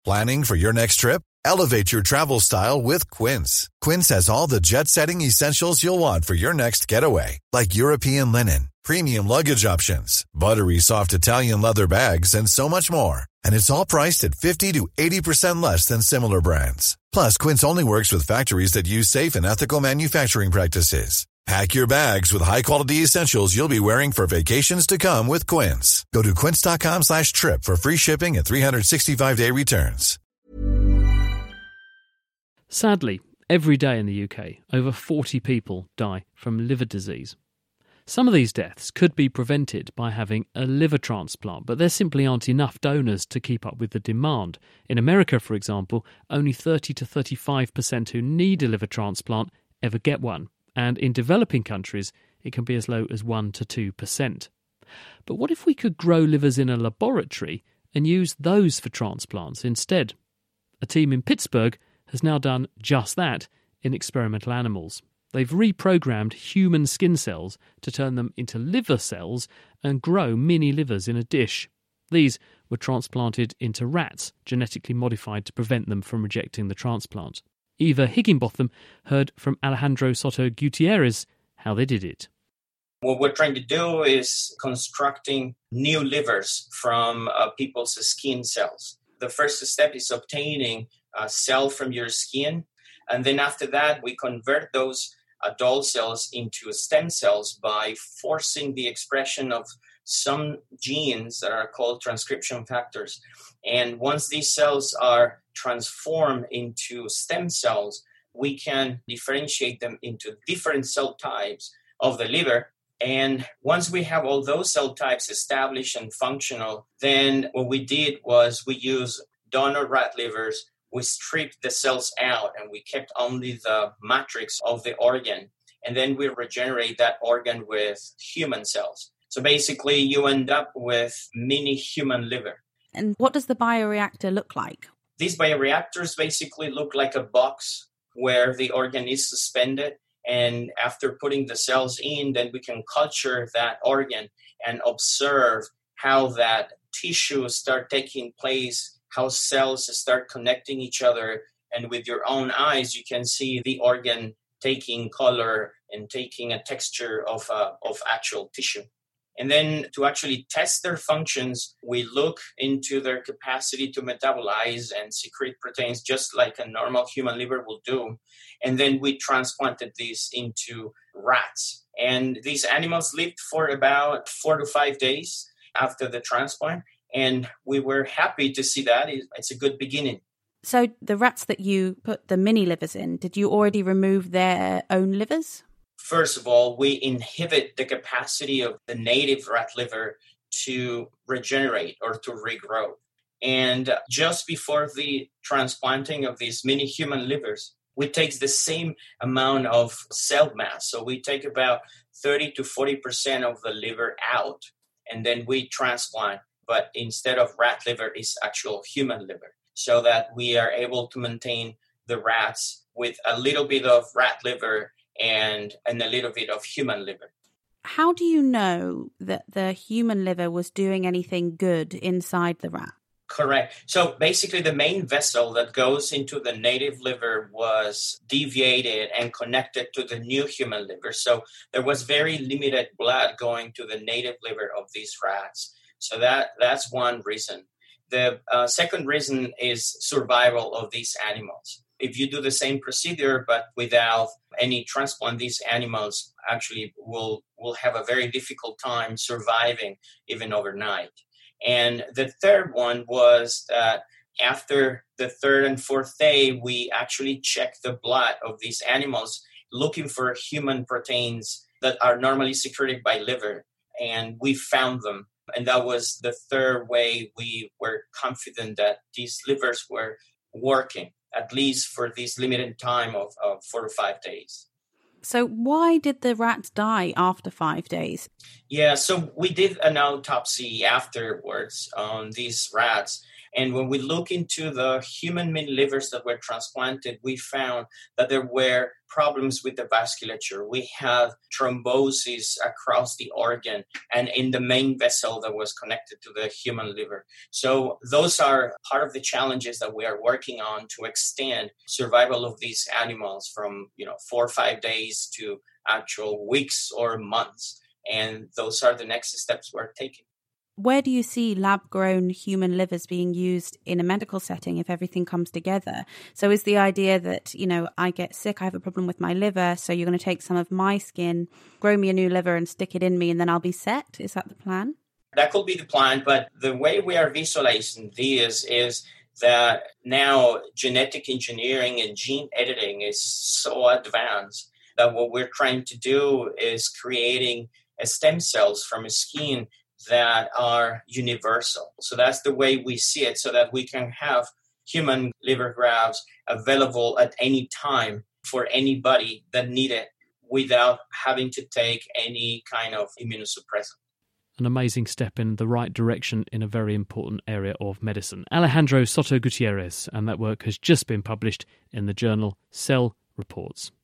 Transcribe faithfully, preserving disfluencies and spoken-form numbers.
Planning for your next trip? Elevate your travel style with Quince. Quince has all the jet-setting essentials you'll want for your next getaway, like European linen, premium luggage options, buttery soft Italian leather bags, and so much more. And it's all priced at fifty to eighty percent less than similar brands. Plus, Quince only works with factories that use safe and ethical manufacturing practices. Pack your bags with high-quality essentials you'll be wearing for vacations to come with Quince. Go to quince.com slash trip for free shipping and three sixty-five day returns. Sadly, every day in the U K, over forty people die from liver disease. Some of these deaths could be prevented by having a liver transplant, but there simply aren't enough donors to keep up with the demand. In America, for example, only thirty to thirty-five percent who need a liver transplant ever get one. And in developing countries, it can be as low as one to two percent. But what if we could grow livers in a laboratory and use those for transplants instead? A team in Pittsburgh has now done just that in experimental animals. They've reprogrammed human skin cells to turn them into liver cells and grow mini livers in a dish. These were transplanted into rats, genetically modified to prevent them from rejecting the transplant. Eva Higginbotham heard from Alejandro Soto Gutierrez how they did it. What we're trying to do is constructing new livers from uh, people's skin cells. The first step is obtaining a cell from your skin, and then after that, we convert those adult cells into stem cells by forcing the expression of some genes that are called transcription factors. And once these cells are transformed into stem cells, we can differentiate them into different cell types of the liver. And once we have all those cell types established and functional, then what we did was we used donor rat livers. We stripped the cells out and we kept only the matrix of the organ. And then we regenerate that organ with human cells. So basically, you end up with mini human liver. And what does the bioreactor look like? These bioreactors basically look like a box where the organ is suspended. And after putting the cells in, then we can culture that organ and observe how that tissue start taking place, how cells start connecting each other. And with your own eyes, you can see the organ taking color and taking a texture of, uh, of actual tissue. And then to actually test their functions, we look into their capacity to metabolize and secrete proteins just like a normal human liver will do. And then we transplanted these into rats. And these animals lived for about four to five days after the transplant. And we were happy to see that. It's a good beginning. So the rats that you put the mini livers in, did you already remove their own livers? First of all, we inhibit the capacity of the native rat liver to regenerate or to regrow. And just before the transplanting of these mini human livers, we take the same amount of cell mass. So we take about thirty to forty percent of the liver out, and then we transplant. But instead of rat liver, it's actual human liver, so that we are able to maintain the rats with a little bit of rat liver and, and a little bit of human liver. How do you know that the human liver was doing anything good inside the rat? Correct. So basically the main vessel that goes into the native liver was deviated and connected to the new human liver. So there was very limited blood going to the native liver of these rats. So that that's one reason. The uh, second reason is survival of these animals. If you do the same procedure but without any transplant, these animals actually will, will have a very difficult time surviving even overnight. And the third one was that after the third and fourth day, we actually checked the blood of these animals looking for human proteins that are normally secreted by liver. And we found them. And that was the third way we were confident that these livers were working, at least for this limited time of, of four to five days. So why did the rats die after five days? Yeah, so we did an autopsy afterwards on these rats. And when we look into the human meat livers that were transplanted, we found that there were problems with the vasculature. We had thrombosis across the organ and in the main vessel that was connected to the human liver. So those are part of the challenges that we are working on to extend survival of these animals from, you know, four or five days to actual weeks or months. And those are the next steps we're taking. Where do you see lab-grown human livers being used in a medical setting if everything comes together? So is the idea that, you know, I get sick, I have a problem with my liver, so you're going to take some of my skin, grow me a new liver and stick it in me, and then I'll be set? Is that the plan? That could be the plan, but the way we are visualizing these is that now genetic engineering and gene editing is so advanced that what we're trying to do is creating stem cells from a skin that are universal. So that's the way we see it, so that we can have human liver grafts available at any time for anybody that need it without having to take any kind of immunosuppressant. An amazing step in the right direction in a very important area of medicine. Alejandro Soto Gutierrez, and that work has just been published in the journal Cell Reports.